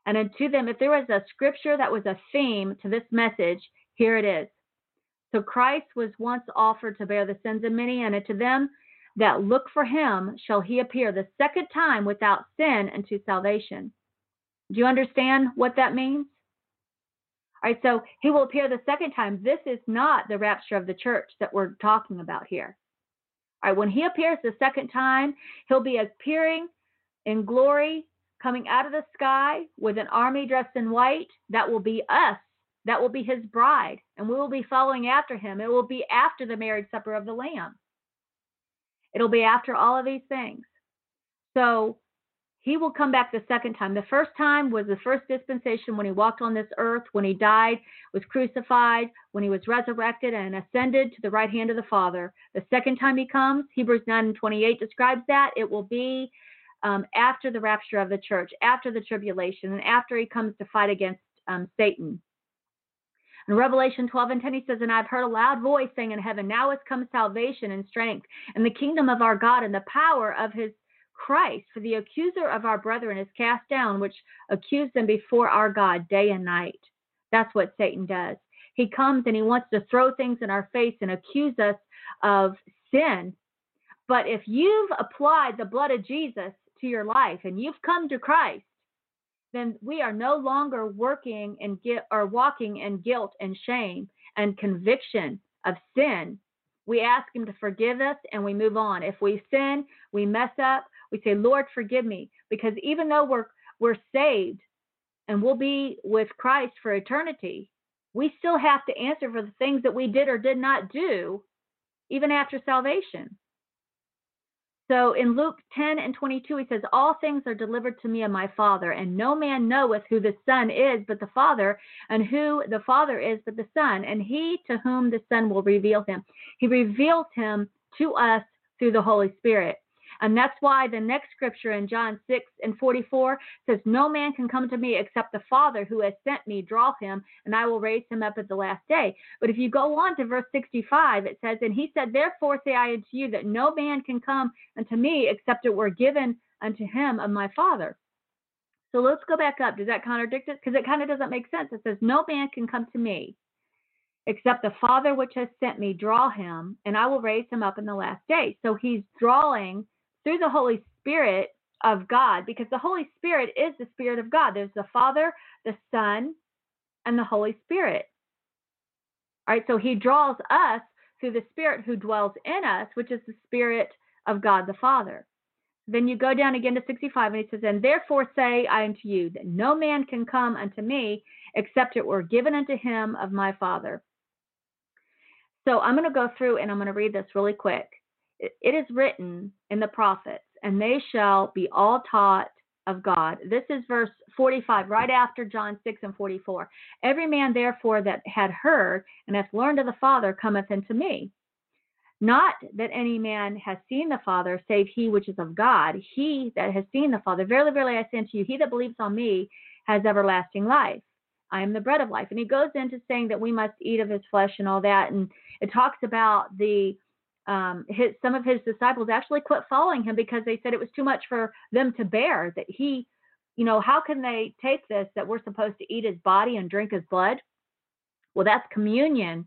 And unto them, if there was a scripture that was a theme to this message, here it is. So Christ was once offered to bear the sins of many, and unto them that look for him shall he appear the second time without sin unto salvation. Do you understand what that means? All right, so he will appear the second time. This is not the rapture of the church that we're talking about here. All right, when he appears the second time, he'll be appearing in glory, coming out of the sky with an army dressed in white. That will be us. That will be his bride, and we will be following after him. It will be after the marriage supper of the Lamb. It'll be after all of these things. So he will come back the second time. The first time was the first dispensation when he walked on this earth, when he died, was crucified, when he was resurrected and ascended to the right hand of the Father. The second time he comes, Hebrews nine and twenty-eight describes that. It will be um, after the rapture of the church, after the tribulation, and after he comes to fight against um, Satan. In Revelation twelve and ten, he says, and I've heard a loud voice saying in heaven, now has come salvation and strength and the kingdom of our God and the power of his Christ. For the accuser of our brethren is cast down, which accused them before our God day and night. That's what Satan does. He comes and he wants to throw things in our face and accuse us of sin. But if you've applied the blood of Jesus to your life and you've come to Christ, then we are no longer working and get or walking in guilt and shame and conviction of sin. We ask him to forgive us and we move on. If we sin, we mess up, we say, Lord, forgive me. Because even though we're we're saved and we'll be with Christ for eternity, we still have to answer for the things that we did or did not do, even after salvation. So in Luke ten and twenty-two, he says, all things are delivered to me of my Father, and no man knoweth who the Son is but the Father, and who the Father is but the Son, and he to whom the Son will reveal him. He reveals him to us through the Holy Spirit. And that's why the next scripture in John six and forty-four says, no man can come to me except the Father who has sent me draw him, and I will raise him up at the last day. But if you go on to verse sixty-five, it says, and he said, therefore say I unto you that no man can come unto me except it were given unto him of my Father. So let's go back up. Does that contradict it? Because it kind of doesn't make sense. It says, no man can come to me except the Father which has sent me draw him, and I will raise him up in the last day. So he's drawing through the Holy Spirit of God, because the Holy Spirit is the Spirit of God. There's the Father, the Son, and the Holy Spirit. All right, so he draws us through the Spirit who dwells in us, which is the Spirit of God the Father. Then you go down again to sixty-five, and he says, and therefore say I unto you, that no man can come unto me except it were given unto him of my Father. So I'm going to go through and I'm going to read this really quick. It is written in the prophets, and they shall be all taught of God. This is verse forty-five, right after John six and forty-four. Every man therefore that had heard and hath learned of the Father cometh unto me. Not that any man has seen the Father, save he which is of God. He that has seen the Father, verily, verily, I say unto you, he that believes on me has everlasting life. I am the bread of life. And he goes into saying that we must eat of his flesh and all that. And it talks about the Um, his, some of his disciples actually quit following him because they said it was too much for them to bear, that he, you know, how can they take this, that we're supposed to eat his body and drink his blood? Well, that's communion,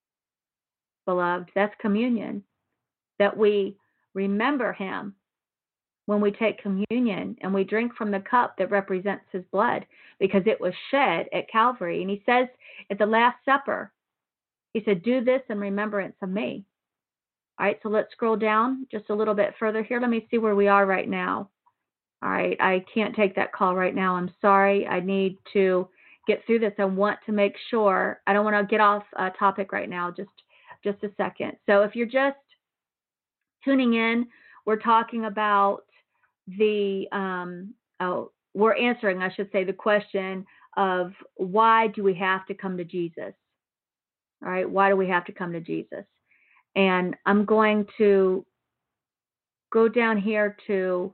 beloved. That's communion, that we remember him when we take communion and we drink from the cup that represents his blood, because it was shed at Calvary. And he says at the Last Supper, he said, do this in remembrance of me. All right, so let's scroll down just a little bit further here. Let me see where we are right now. All right, I can't take that call right now. I'm sorry. I need to get through this. I want to make sure. I don't want to get off uh, topic right now. Just, just a second. So if you're just tuning in, we're talking about the, um, oh, we're answering, I should say, the question of why do we have to come to Jesus? All right, why do we have to come to Jesus? And I'm going to go down here to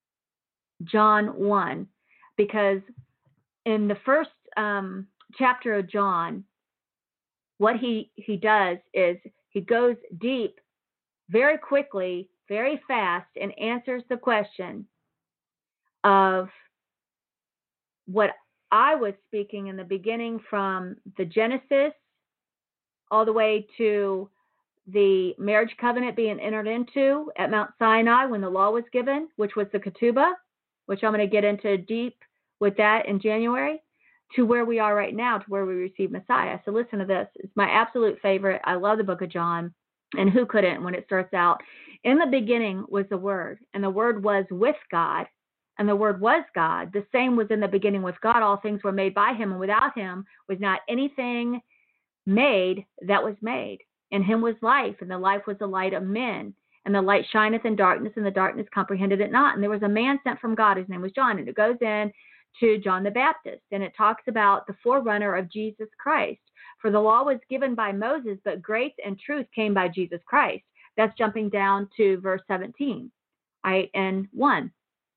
John one, because in the first um, chapter of John, what he, he does is he goes deep very quickly, very fast, and answers the question of what I was speaking in the beginning, from the Genesis all the way to the marriage covenant being entered into at Mount Sinai when the law was given, which was the ketubah, which I'm going to get into deep with that in January, to where we are right now, to where we receive Messiah. So listen to this. It's my absolute favorite. I love the book of John. And who couldn't when it starts out? In the beginning was the Word, and the Word was with God, and the Word was God. The same was in the beginning with God. All things were made by him, and without him was not anything made that was made. In him was life, and the life was the light of men. And the light shineth in darkness, and the darkness comprehended it not. And there was a man sent from God, his name was John. And it goes in to John the Baptist, and it talks about the forerunner of Jesus Christ. For the law was given by Moses, but grace and truth came by Jesus Christ. That's jumping down to verse seventeen, right, and one.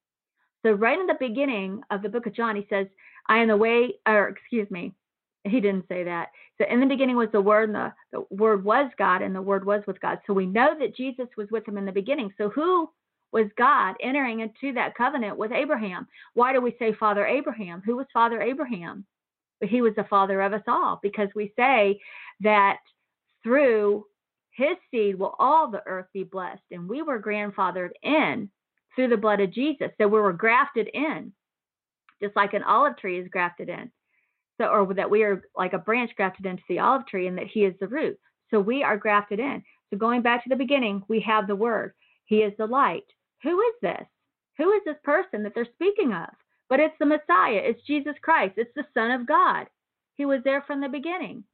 So right in the beginning of the book of John, he says, I am the way, or excuse me, he didn't say that. So in the beginning was the Word, and the, the Word was God, and the Word was with God. So we know that Jesus was with him in the beginning. So who was God entering into that covenant with Abraham? Why do we say Father Abraham? Who was Father Abraham? But he was the father of us all, because we say that through his seed will all the earth be blessed. And we were grandfathered in through the blood of Jesus. So we were grafted in, just like an olive tree is grafted in. So, or that we are like a branch grafted into the olive tree, and that he is the root. So we are grafted in. So going back to the beginning, we have the Word. He is the light. Who is this? Who is this person that they're speaking of? But it's the Messiah. It's Jesus Christ. It's the Son of God. He was there from the beginning.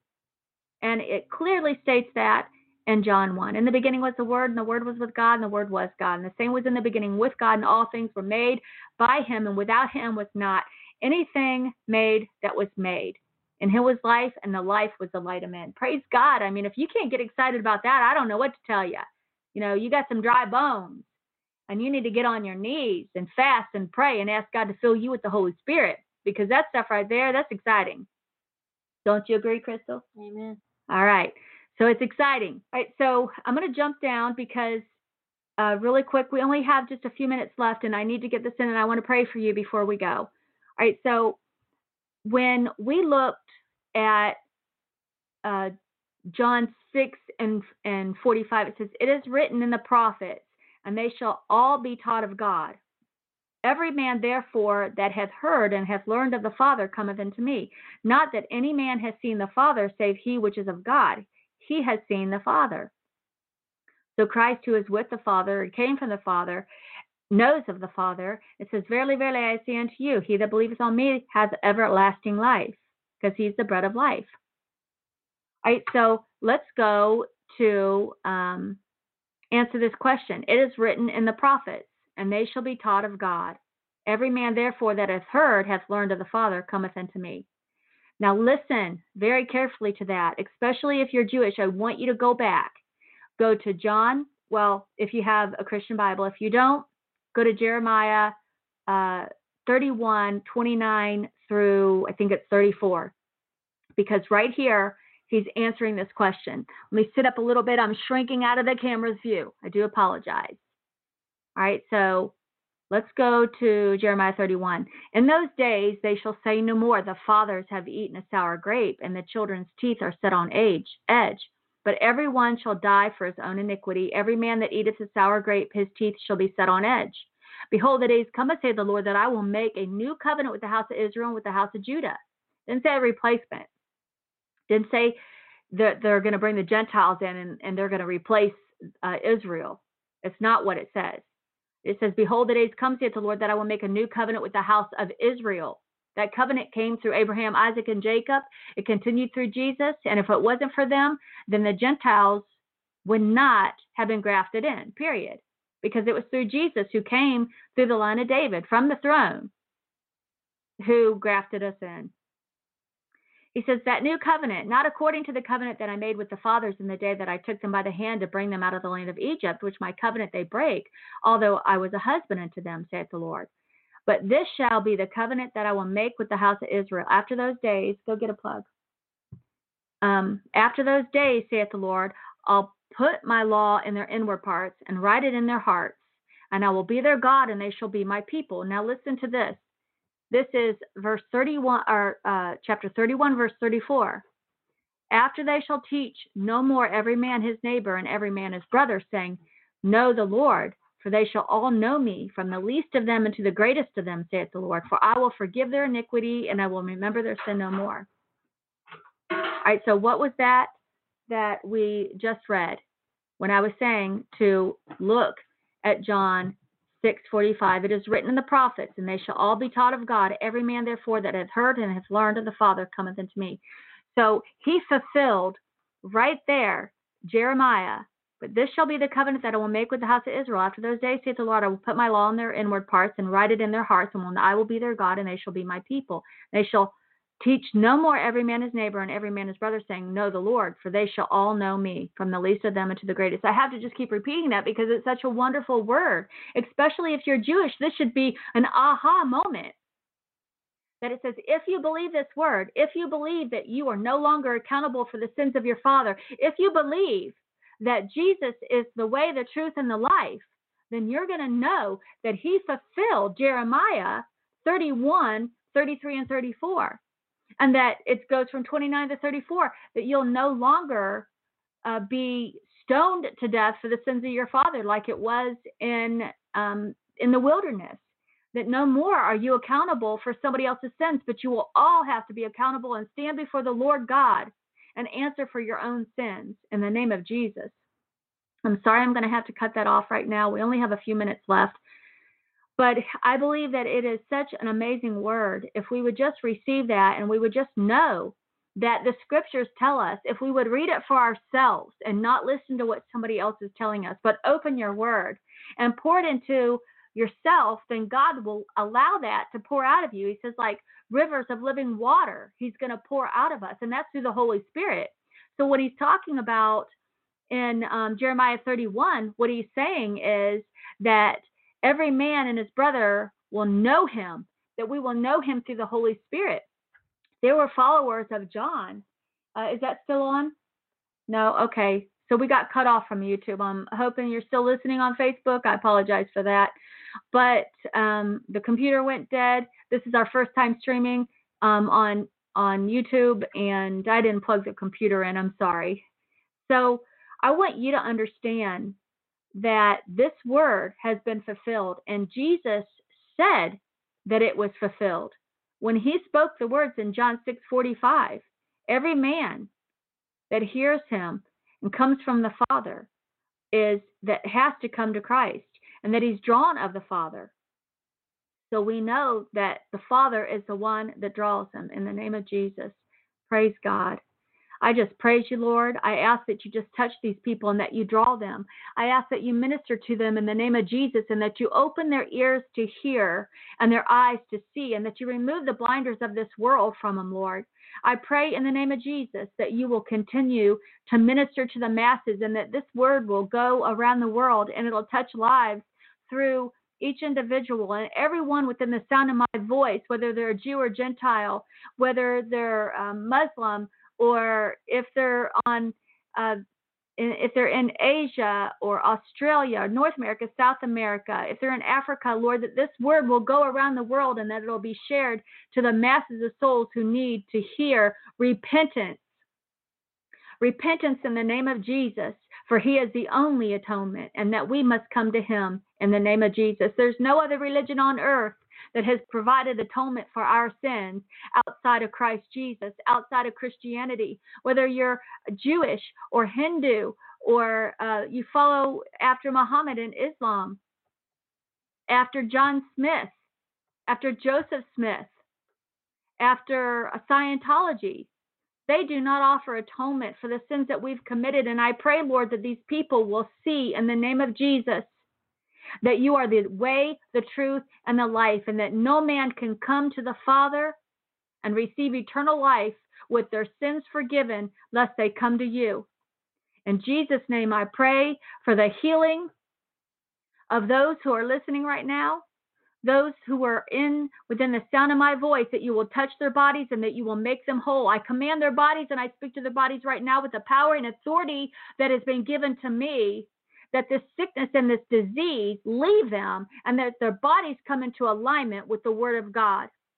And it clearly states that in John one. In the beginning was the Word, and the Word was with God, and the Word was God. And the same was in the beginning with God, and all things were made by him, and without him was not anything made that was made. In him was life, and the life was the light of men. Praise God. I mean, if you can't get excited about that, I don't know what to tell you. You know, you got some dry bones, and you need to get on your knees and fast and pray and ask God to fill you with the Holy Spirit, because that stuff right there, that's exciting. Don't you agree, Crystal? Amen. All right. So it's exciting. All right. So I'm going to jump down because uh, really quick, we only have just a few minutes left, and I need to get this in, and I want to pray for you before we go. All right. So when we looked at uh, John six and, and forty-five, it says, it is written in the prophets, and they shall all be taught of God. Every man, therefore, that hath heard and hath learned of the Father cometh unto me. Not that any man has seen the Father, save he which is of God. He has seen the Father. So Christ, who is with the Father, and came from the Father, knows of the Father. It says, verily, verily, I say unto you, he that believeth on me has everlasting life, because he's the bread of life. All right, so let's go to um, answer this question. It is written in the prophets, and they shall be taught of God. Every man, therefore, that hath heard hath learned of the Father cometh unto me. Now listen very carefully to that, especially if you're Jewish. I want you to go back. Go to John. Well, if you have a Christian Bible. If you don't, go to Jeremiah uh, thirty-one, twenty-nine through, I think it's thirty-four. Because right here, he's answering this question. Let me sit up a little bit. I'm shrinking out of the camera's view. I do apologize. All right, so let's go to Jeremiah thirty-one. In those days they shall say no more, the fathers have eaten a sour grape, and the children's teeth are set on edge. edge. But every one shall die for his own iniquity. Every man that eateth a sour grape, his teeth shall be set on edge. Behold, the days cometh, saith the Lord, that I will make a new covenant with the house of Israel and with the house of Judah. Didn't say a replacement. Didn't say that they're going to bring the Gentiles in and, and they're going to replace uh, Israel. It's not what it says. It says, behold, the days come, saith the Lord, that I will make a new covenant with the house of Israel. That covenant came through Abraham, Isaac, and Jacob. It continued through Jesus. And if it wasn't for them, then the Gentiles would not have been grafted in, period. Because it was through Jesus, who came through the line of David from the throne, who grafted us in. He says, that new covenant, not according to the covenant that I made with the fathers in the day that I took them by the hand to bring them out of the land of Egypt, which my covenant they break, although I was a husband unto them, saith the Lord. But this shall be the covenant that I will make with the house of Israel. After those days, go get a plug. Um, after those days, saith the Lord, I'll put my law in their inward parts and write it in their hearts, and I will be their God, and they shall be my people. Now listen to this. This is verse thirty-one, or uh, chapter thirty-one, verse thirty-four. After they shall teach no more every man his neighbor and every man his brother, saying, Know the Lord, for they shall all know me, from the least of them unto the greatest of them, saith the Lord. For I will forgive their iniquity, and I will remember their sin no more. All right, so what was that that we just read when I was saying to look at John six forty-five? It is written in the prophets, and they shall all be taught of God. Every man, therefore, that hath heard and hath learned of the Father cometh unto me. So he fulfilled right there, Jeremiah. But this shall be the covenant that I will make with the house of Israel. After those days, saith the Lord, I will put my law in their inward parts and write it in their hearts, and I will be their God, and they shall be my people. They shall teach no more every man his neighbor and every man his brother, saying, Know the Lord, for they shall all know me, from the least of them unto the greatest. I have to just keep repeating that because it's such a wonderful word, especially if you're Jewish. This should be an aha moment. That it says, if you believe this word, if you believe that you are no longer accountable for the sins of your father, if you believe that Jesus is the way, the truth, and the life, then you're going to know that he fulfilled Jeremiah thirty-one, thirty-three, and thirty-four. And that it goes from twenty-nine to thirty-four, that you'll no longer uh, be stoned to death for the sins of your father like it was in um, in the wilderness. That no more are you accountable for somebody else's sins, but you will all have to be accountable and stand before the Lord God and answer for your own sins in the name of Jesus. I'm sorry, I'm going to have to cut that off right now. We only have a few minutes left. But I believe that it is such an amazing word. If we would just receive that and we would just know that the scriptures tell us, if we would read it for ourselves and not listen to what somebody else is telling us, but open your word and pour it into yourself, then God will allow that to pour out of you. He says, like rivers of living water, he's going to pour out of us, and that's through the Holy Spirit. So what he's talking about in um, Jeremiah thirty-one, what he's saying is that every man and his brother will know him, that we will know him through the Holy Spirit. There were followers of John. Uh, is that still on? No? Okay. So we got cut off from YouTube. I'm hoping you're still listening on Facebook. I apologize for that. But um, the computer went dead. This is our first time streaming um, on, on YouTube, and I didn't plug the computer in. I'm sorry. So I want you to understand that this word has been fulfilled, and Jesus said that it was fulfilled. When he spoke the words in John six forty-five, every man that hears him and comes from the Father is that has to come to Christ, and that he's drawn of the Father. So we know that the Father is the one that draws him in the name of Jesus. Praise God. I just praise you, Lord. I ask that you just touch these people and that you draw them. I ask that you minister to them in the name of Jesus, and that you open their ears to hear and their eyes to see, and that you remove the blinders of this world from them, Lord. I pray in the name of Jesus that you will continue to minister to the masses, and that this word will go around the world and it'll touch lives through each individual and everyone within the sound of my voice, whether they're a Jew or Gentile, whether they're um, Muslim, or if they're on, uh, in, if they're in Asia or Australia, North America, South America, if they're in Africa, Lord, that this word will go around the world and that it'll be shared to the masses of souls who need to hear repentance. Repentance in the name of Jesus, for he is the only atonement, and that we must come to him in the name of Jesus. There's no other religion on earth that has provided atonement for our sins outside of Christ Jesus, outside of Christianity. Whether you're Jewish or Hindu, or uh, you follow after Muhammad and Islam, after John Smith, after Joseph Smith, after Scientology, they do not offer atonement for the sins that we've committed. And I pray, Lord, that these people will see in the name of Jesus that you are the way, the truth, and the life, and that no man can come to the Father and receive eternal life with their sins forgiven lest they come to you. In Jesus' name, I pray for the healing of those who are listening right now, those who are in within the sound of my voice, that you will touch their bodies and that you will make them whole. I command their bodies, and I speak to their bodies right now with the power and authority that has been given to me, that this sickness and this disease leave them, and that their bodies come into alignment with the word of God.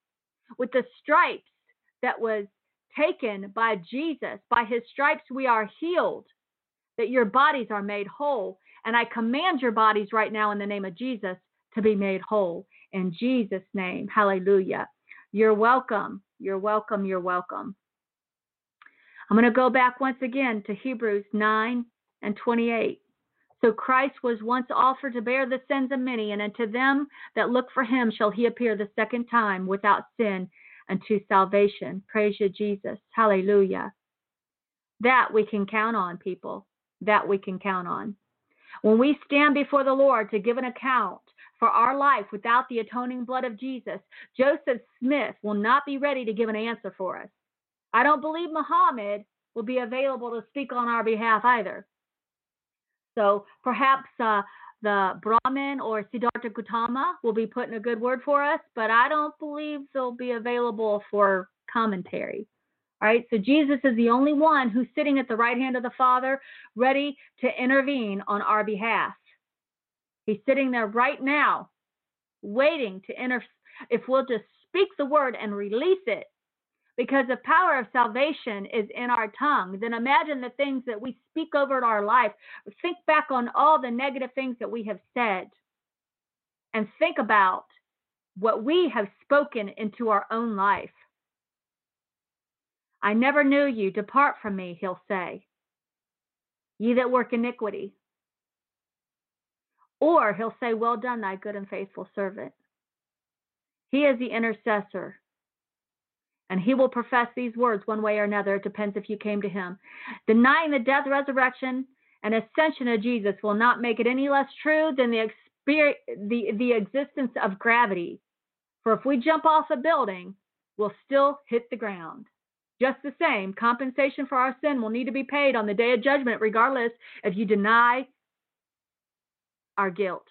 with the stripes that was taken by Jesus. By his stripes we are healed, that your bodies are made whole. And I command your bodies right now in the name of Jesus to be made whole. In Jesus' name, hallelujah. You're welcome. You're welcome. You're welcome. I'm going to go back once again to Hebrews nine and twenty-eight. So Christ was once offered to bear the sins of many, and unto them that look for him shall he appear the second time without sin unto salvation. Praise you, Jesus. Hallelujah. That we can count on, people. That we can count on. When we stand before the Lord to give an account for our life without the atoning blood of Jesus, Joseph Smith will not be ready to give an answer for us. I don't believe Muhammad will be available to speak on our behalf either. So perhaps uh, the Brahmin or Siddhartha Gautama will be putting a good word for us, but I don't believe they'll be available for commentary. All right, so Jesus is the only one who's sitting at the right hand of the Father, ready to intervene on our behalf. He's sitting there right now, waiting to inter. If we'll just speak the word and release it, because the power of salvation is in our tongue, then imagine the things that we speak over in our life. Think back on all the negative things that we have said, and think about what we have spoken into our own life. I never knew you. Depart from me, he'll say, ye that work iniquity. Or he'll say, well done, thy good and faithful servant. He is the intercessor, and he will profess these words one way or another. It depends if you came to him. Denying the death, resurrection, and ascension of Jesus will not make it any less true than the, experience, the, the existence of gravity. For if we jump off a building, we'll still hit the ground. Just the same, compensation for our sin will need to be paid on the day of judgment, regardless if you deny our guilt.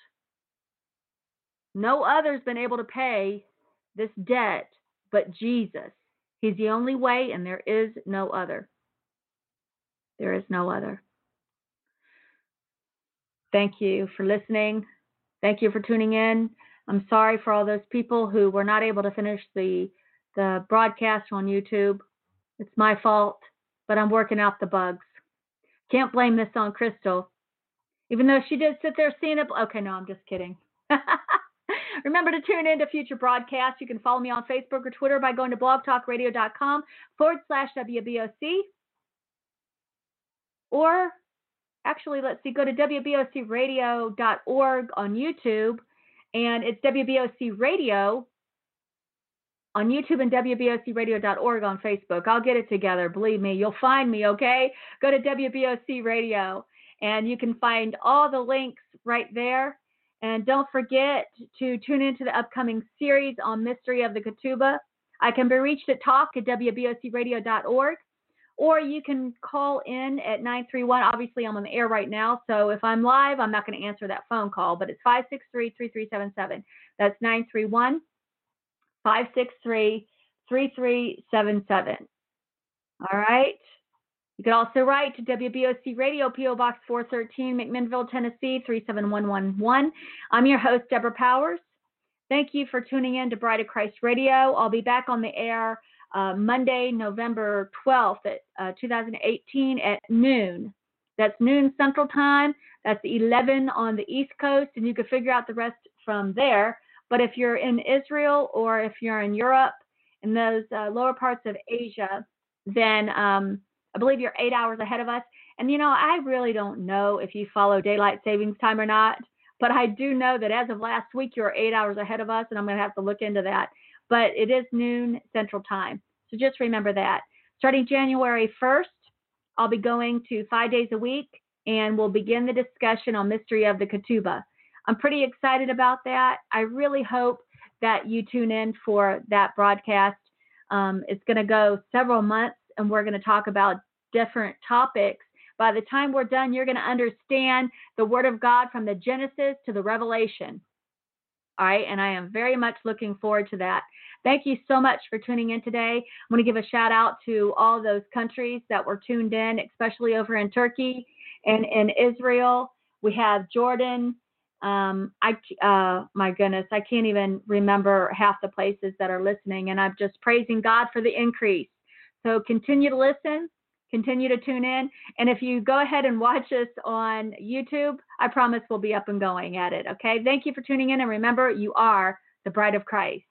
No other's been able to pay this debt but Jesus. He's the only way, and there is no other. There is no other. Thank you for listening. Thank you for tuning in. I'm sorry for all those people who were not able to finish the, the broadcast on YouTube. It's my fault, but I'm working out the bugs. Can't blame this on Crystal. Even though she did sit there seeing it. Okay, no, I'm just kidding. Remember to tune in to future broadcasts. You can follow me on Facebook or Twitter by going to blogtalkradio.com forward slash WBOC. Or actually, let's see, go to W B O C radio dot org on YouTube. And it's W B O C Radio on YouTube and W B O C radio dot org on Facebook. I'll get it together. Believe me, you'll find me, okay? Go to W B O C Radio, and you can find all the links right there. And don't forget to tune into the upcoming series on Mystery of the Ketubah. I can be reached at talk at W B O C radio dot org, or you can call in at nine three one. Obviously, I'm on the air right now, so if I'm live, I'm not going to answer that phone call, but it's five six three, three three seven seven. That's nine three one, five six three, three three seven seven. All right. You can also write to W B O C Radio, P O Box four thirteen, McMinnville, Tennessee, three seven one one one. I'm your host, Deborah Powers. Thank you for tuning in to Bride of Christ Radio. I'll be back on the air uh, Monday, November twelfth, at uh, two thousand eighteen at noon. That's noon Central Time. That's eleven on the East Coast, and you can figure out the rest from there. But if you're in Israel or if you're in Europe, in those uh, lower parts of Asia, then um, I believe you're eight hours ahead of us. And, you know, I really don't know if you follow daylight savings time or not, but I do know that as of last week, you're eight hours ahead of us, and I'm going to have to look into that. But it is noon Central Time. So just remember that. Starting January first, I'll be going to five days a week, and we'll begin the discussion on Mystery of the Ketubah. I'm pretty excited about that. I really hope that you tune in for that broadcast. Um, it's going to go several months, and we're going to talk about different topics. By the time we're done, you're going to understand the Word of God from the Genesis to the Revelation. All right, and I am very much looking forward to that. Thank you so much for tuning in today. I'm going to give a shout out to all those countries that were tuned in, especially over in Turkey and in Israel. We have Jordan, Um, I, uh, my goodness, I can't even remember half the places that are listening, and I'm just praising God for the increase. So continue to listen, continue to tune in, and if you go ahead and watch us on YouTube, I promise we'll be up and going at it. Okay. Thank you for tuning in, and remember, you are the bride of Christ.